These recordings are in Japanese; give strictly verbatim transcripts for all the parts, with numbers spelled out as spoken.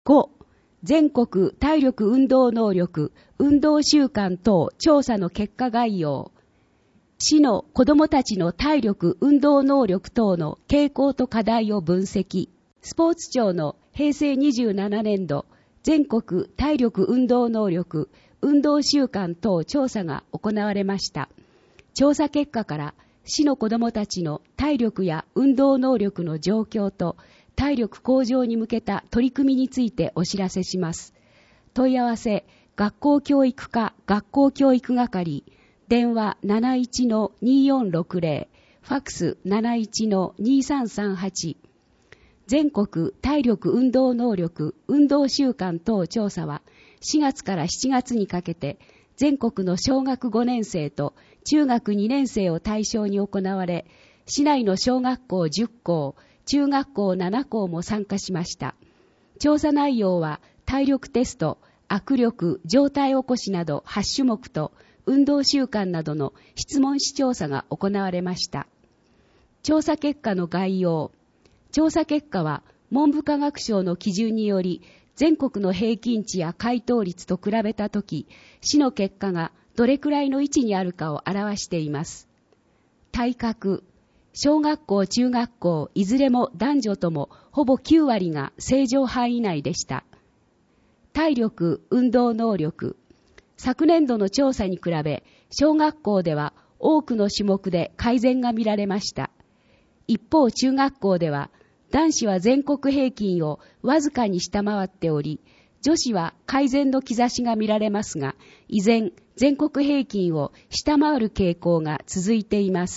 ご、全国体力運動能力、運動習慣等調査の結果概要。市の子どもたちの体力運動能力等の傾向と課題を分析。スポーツ庁のへいせいにじゅうななねんど全国体力運動能力、運動習慣等調査が行われました。調査結果から市の子どもたちの体力や運動能力の状況と体力向上に向けた取り組みについてお知らせします。問い合わせ、学校教育課学校教育係、電話 なないちのにーよんろくぜろ、ファックス なないちのにーさんさんはち。全国体力運動能力、運動習慣等調査はしがつからしちがつにかけて全国の小学ごねんせいと中学にねんせいを対象に行われ、市内の小学校じゅっこう、中学校ななこうも参加しました。調査内容は体力テスト、握力、上体起こしなどはちしゅもくと運動習慣などの質問紙調査が行われました。調査結果の概要。調査結果は文部科学省の基準により全国の平均値や回答率と比べたとき、市の結果がどれくらいの位置にあるかを表しています。体格。小学校、中学校、いずれも男女ともほぼきゅうわりが正常範囲内でした。体力、運動能力。昨年度の調査に比べ、小学校では多くの種目で改善が見られました。一方、中学校では、男子は全国平均をわずかに下回っており、女子は改善の兆しが見られますが、依然、全国平均を下回る傾向が続いています。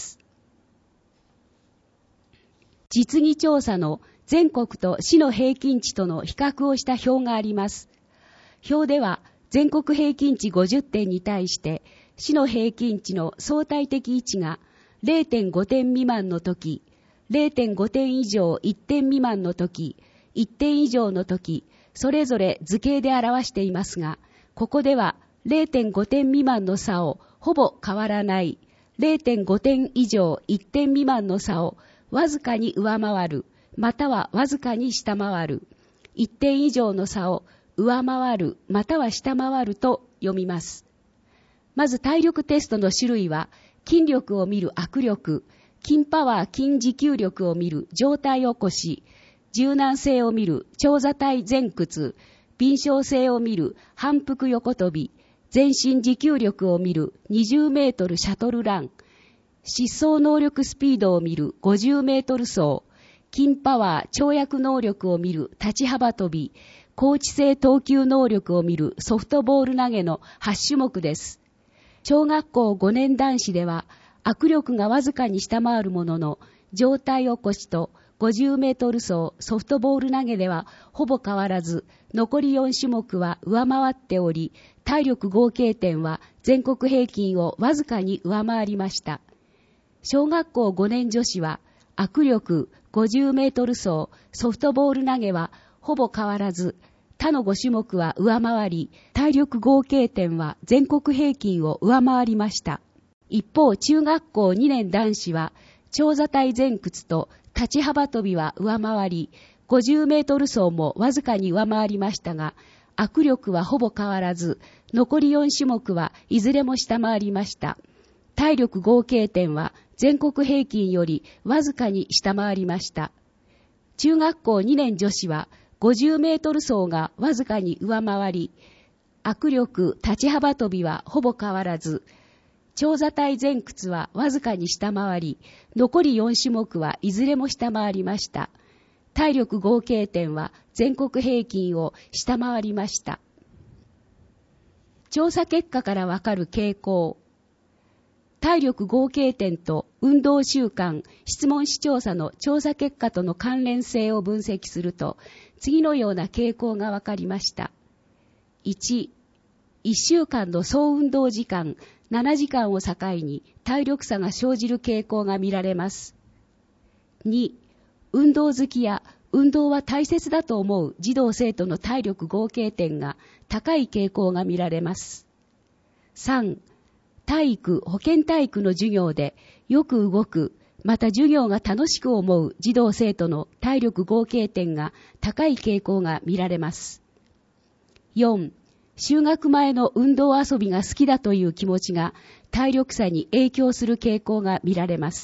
実技調査の全国と市の平均値との比較をした表があります。表では、全国平均値ごじゅってんに対して、市の平均値の相対的位置が れいてんごてん未満のとき、れいてんごてん以上いってん未満のとき、いってん以上のとき、それぞれ図形で表していますが、ここでは れいてんごてん未満の差をほぼ変わらない、れいてんごてん以上いってん未満の差をわずかに上回る、またはわずかに下回る、いってん以上の差を上回る、または下回ると読みます。まず体力テストの種類は、筋力を見る握力、筋パワー筋持久力を見る上体起こし、柔軟性を見る長座体前屈、敏捷性を見る反復横跳び、全身持久力を見るにじゅうメートルシャトルラン、疾走能力スピードを見るごじゅうメートル走、筋パワー跳躍能力を見る立ち幅跳び、高知性投球能力を見るソフトボール投げのはちしゅもくです。小学校ごねん男子では、握力がわずかに下回るものの、上体起こしとごじゅうメートル走、ソフトボール投げではほぼ変わらず、残りよんしゅもくは上回っており、体力合計点は全国平均をわずかに上回りました。小学校ごねん女子は、握力、ごじゅうメートル走、ソフトボール投げはほぼ変わらず、他のごしゅもくは上回り、体力合計点は全国平均を上回りました。一方、中学校にねん男子は、長座体前屈と立ち幅跳びは上回り、ごじゅうメートル走もわずかに上回りましたが、握力はほぼ変わらず、残りよんしゅもくはいずれも下回りました。体力合計点は全国平均よりわずかに下回りました。中学校にねん女子は、ごじゅうメートル走がわずかに上回り、握力、立ち幅跳びはほぼ変わらず、長座体前屈はわずかに下回り、残りよんしゅもくはいずれも下回りました。体力合計点は全国平均を下回りました。調査結果からわかる傾向。体力合計点と運動習慣、質問紙調査の調査結果との関連性を分析すると、次のような傾向がわかりました。いち、いっしゅうかんの総運動時間ななじかんを境に体力差が生じる傾向が見られます。に、運動好きや運動は大切だと思う児童生徒の体力合計点が高い傾向が見られます。さん、体育、保健体育の授業でよく動く、 また授業が楽しく思う児童生徒の体力合計点が高い傾向が見られます。よん、就学前の運動遊びが好きだという気持ちが体力差に影響する傾向が見られます。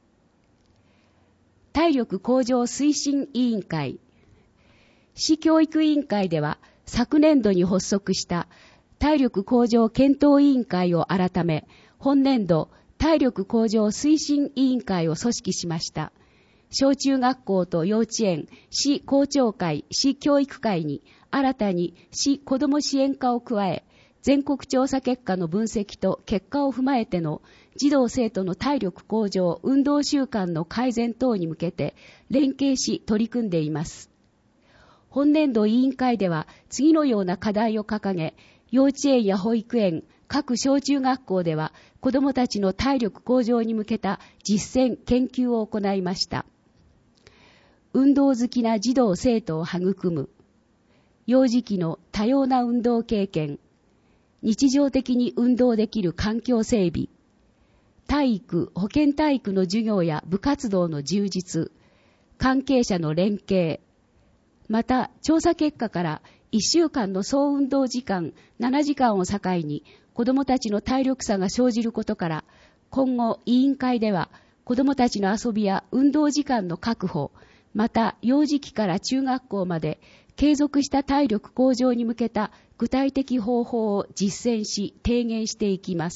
体力向上推進委員会。市教育委員会では昨年度に発足した体力向上検討委員会を改め、本年度体力向上推進委員会を組織しました。小中学校と幼稚園、市校長会、市教育会に新たに市子ども支援課を加え、全国調査結果の分析と結果を踏まえての児童生徒の体力向上、運動習慣の改善等に向けて連携し取り組んでいます。本年度委員会では次のような課題を掲げ、幼稚園や保育園、各小中学校では子どもたちの体力向上に向けた実践、研究を行いました。運動好きな児童生徒を育む。幼児期の多様な運動経験。日常的に運動できる環境整備。体育、保健体育の授業や部活動の充実。関係者の連携。また、調査結果からいっしゅうかんの総運動時間ななじかんを境に子どもたちの体力差が生じることから、今後委員会では子どもたちの遊びや運動時間の確保、また幼児期から中学校まで継続した体力向上に向けた具体的方法を実践し提言していきます。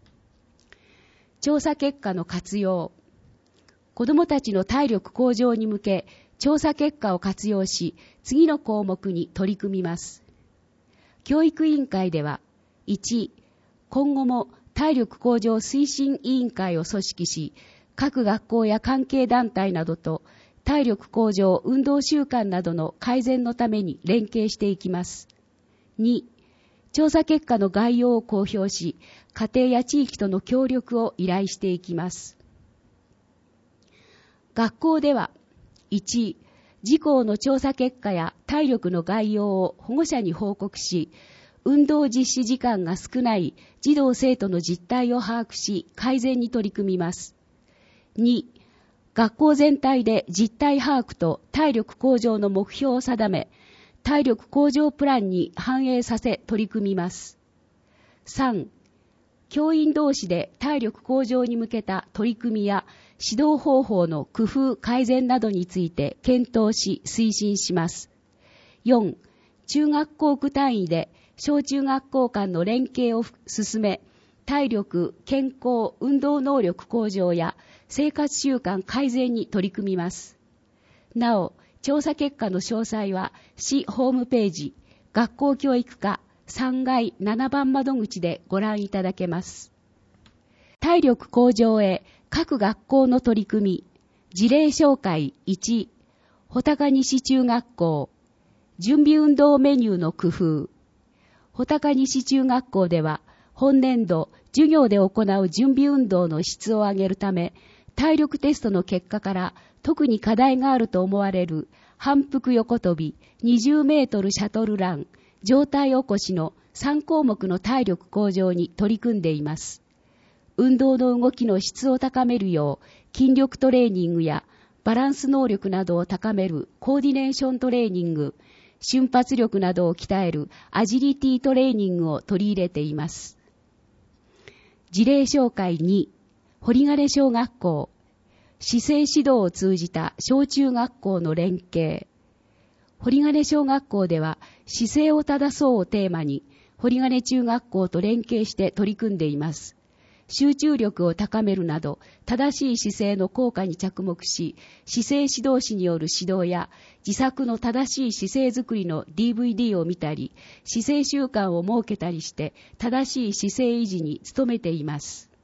調査結果の活用。子どもたちの体力向上に向け、調査結果を活用し、次の項目に取り組みます。教育委員会では、いち、今後も体力向上推進委員会を組織し、各学校や関係団体などと体力向上、運動習慣などの改善のために連携していきます。に、調査結果の概要を公表し、家庭や地域との協力を依頼していきます。学校では、いち、自校の調査結果や体力の概要を保護者に報告し、運動実施時間が少ない児童生徒の実態を把握し、改善に取り組みます。に、学校全体で実態把握と体力向上の目標を定め、体力向上プランに反映させ取り組みます。さん、教員同士で体力向上に向けた取り組みや指導方法の工夫改善などについて検討し推進します。よん、中学校区単位で小中学校間の連携を進め、体力、健康、運動能力向上や生活習慣改善に取り組みます。なお、調査結果の詳細は市ホームページ、学校教育課さんがいななばん窓口でご覧いただけます。体力向上へ各学校の取り組み、事例紹介いち、穂高西中学校、準備運動メニューの工夫。穂高西中学校では、本年度、授業で行う準備運動の質を上げるため、体力テストの結果から特に課題があると思われる反復横跳び、にじゅうメートルシャトルラン、上体起こしのさん項目の体力向上に取り組んでいます。運動の動きの質を高めるよう、筋力トレーニングやバランス能力などを高めるコーディネーショントレーニング、瞬発力などを鍛えるアジリティトレーニングを取り入れています。事例紹介に、堀金小学校、姿勢指導を通じた小中学校の連携。堀金小学校では姿勢を正そうをテーマに、堀金中学校と連携して取り組んでいます。集中力を高めるなど、正しい姿勢の効果に着目し、姿勢指導士による指導や、自作の正しい姿勢づくりの ディーブイディー を見たり、姿勢習慣を設けたりして、正しい姿勢維持に努めています。